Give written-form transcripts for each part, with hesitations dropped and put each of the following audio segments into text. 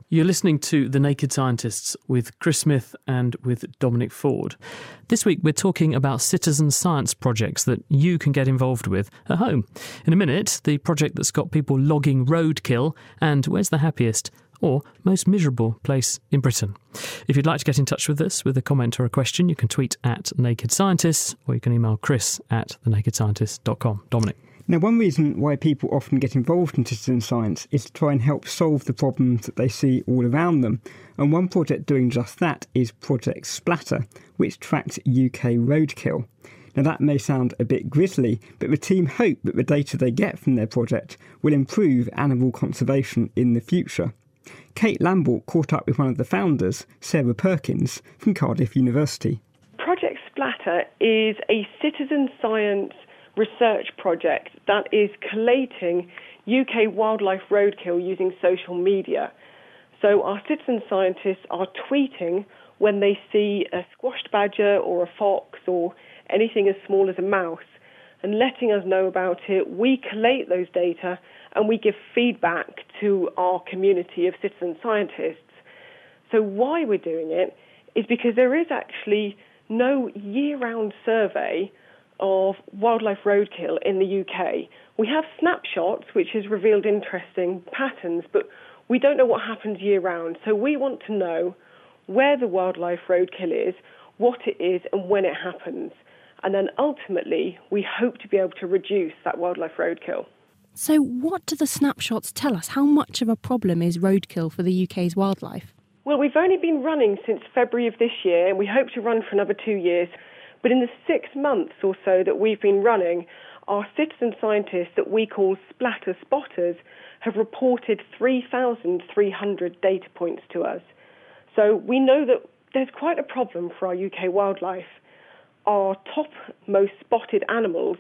You're listening to The Naked Scientists with Chris Smith and with Dominic Ford. This week we're talking about citizen science projects that you can get involved with at home. In a minute, the project that's got people logging roadkill and where's the happiest or most miserable place in Britain. If you'd like to get in touch with us with a comment or a question, you can tweet at Naked Scientists or you can email chris@thenakedscientist.com. Dominic. Now, one reason why people often get involved in citizen science is to try and help solve the problems that they see all around them. And one project doing just that is Project Splatter, which tracks UK roadkill. Now, that may sound a bit grisly, but the team hope that the data they get from their project will improve animal conservation in the future. Kate Lambert caught up with one of the founders, Sarah Perkins, from Cardiff University. Project Splatter is a citizen science research project that is collating UK wildlife roadkill using social media. So our citizen scientists are tweeting when they see a squashed badger or a fox or anything as small as a mouse and letting us know about it. We collate those data and we give feedback to our community of citizen scientists. So why we're doing it is because there is actually no year-round survey of wildlife roadkill in the UK. We have snapshots, which has revealed interesting patterns, but we don't know what happens year-round. So we want to know where the wildlife roadkill is, what it is, and when it happens. And then ultimately, we hope to be able to reduce that wildlife roadkill. So what do the snapshots tell us? How much of a problem is roadkill for the UK's wildlife? Well, we've only been running since February of this year, and we hope to run for another 2 years. But in the 6 months or so that we've been running, our citizen scientists that we call splatter spotters have reported 3,300 data points to us. So we know that there's quite a problem for our UK wildlife. Our top most spotted animals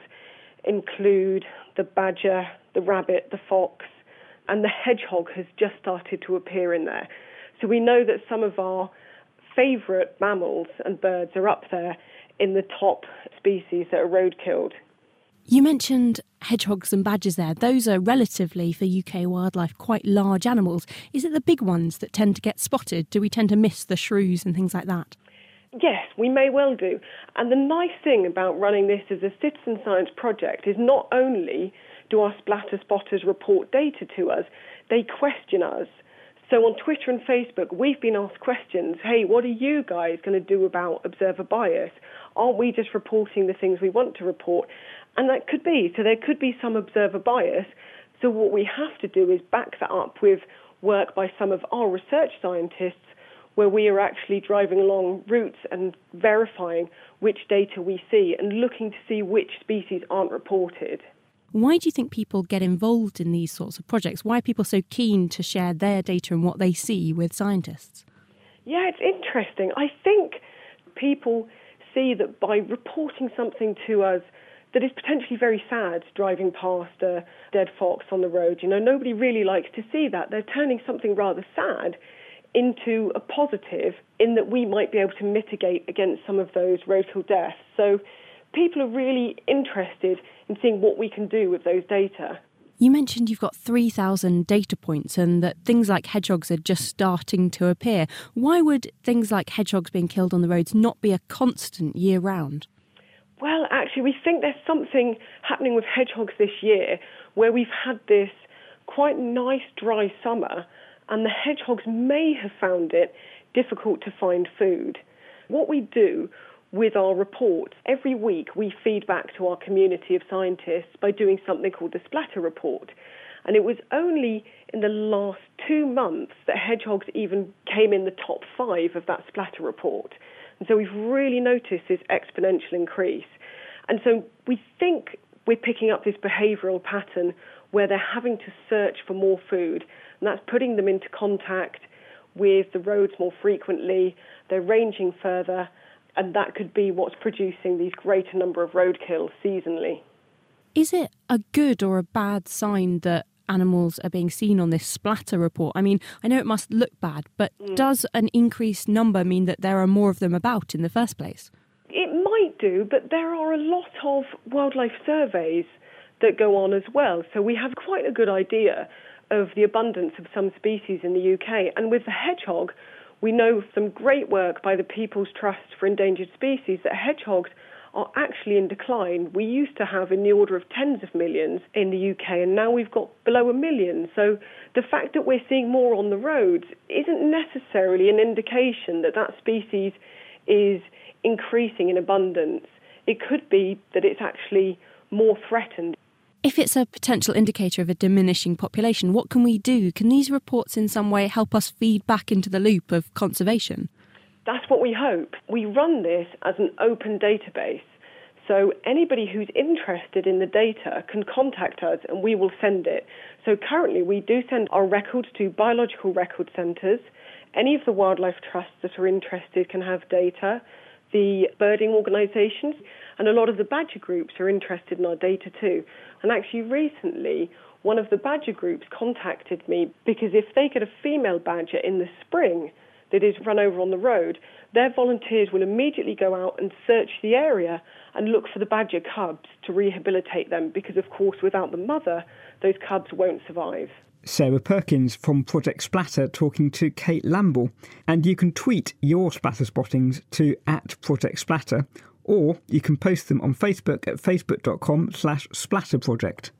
include the badger, the rabbit, the fox, and the hedgehog has just started to appear in there. So we know that some of our favourite mammals and birds are up there in the top species that are road-killed. You mentioned hedgehogs and badgers there. Those are relatively, for UK wildlife, quite large animals. Is it the big ones that tend to get spotted? Do we tend to miss the shrews and things like that? Yes, we may well do. And the nice thing about running this as a citizen science project is not only do our splatter spotters report data to us, they question us. So on Twitter and Facebook, we've been asked questions. Hey, what are you guys going to do about observer bias? Aren't we just reporting the things we want to report? And that could be. So there could be some observer bias. So what we have to do is back that up with work by some of our research scientists where we are actually driving along routes and verifying which data we see and looking to see which species aren't reported. Why do you think people get involved in these sorts of projects? Why are people so keen to share their data and what they see with scientists? Yeah, it's interesting. I think people see that by reporting something to us that is potentially very sad, driving past a dead fox on the road, nobody really likes to see that. They're turning something rather sad into a positive in that we might be able to mitigate against some of those roadkill deaths. So people are really interested in seeing what we can do with those data. You mentioned you've got 3,000 data points and that things like hedgehogs are just starting to appear. Why would things like hedgehogs being killed on the roads not be a constant year-round? Well, actually, we think there's something happening with hedgehogs this year where we've had this quite nice dry summer and the hedgehogs may have found it difficult to find food. What we do with our reports, every week we feed back to our community of scientists by doing something called the Splatter Report. And it was only in the last 2 months that hedgehogs even came in the top 5 of that Splatter Report. And so we've really noticed this exponential increase. And so we think we're picking up this behavioural pattern where they're having to search for more food, and that's putting them into contact with the roads more frequently, they're ranging further, and that could be what's producing these greater number of roadkill seasonally. Is it a good or a bad sign that animals are being seen on this Splatter Report? I mean, I know it must look bad, but does an increased number mean that there are more of them about in the first place? It might do, but there are a lot of wildlife surveys that go on as well. So we have quite a good idea of the abundance of some species in the UK. And with the hedgehog, we know some great work by the People's Trust for Endangered Species that hedgehogs are actually in decline. We used to have in the order of tens of millions in the UK, and now we've got below 1 million. So the fact that we're seeing more on the roads isn't necessarily an indication that that species is increasing in abundance. It could be that it's actually more threatened. If it's a potential indicator of a diminishing population, what can we do? Can these reports in some way help us feed back into the loop of conservation? That's what we hope. We run this as an open database. So anybody who's interested in the data can contact us and we will send it. So currently we do send our records to biological record centres. Any of the wildlife trusts that are interested can have data. The birding organisations and a lot of the badger groups are interested in our data too. And actually recently, one of the badger groups contacted me because if they get a female badger in the spring that is run over on the road, their volunteers will immediately go out and search the area and look for the badger cubs to rehabilitate them because, of course, without the mother, those cubs won't survive. Sarah Perkins from Project Splatter talking to Kate Lamble. And you can tweet your splatter spottings to @ProjectSplatter, or you can post them on Facebook at facebook.com/splatterproject.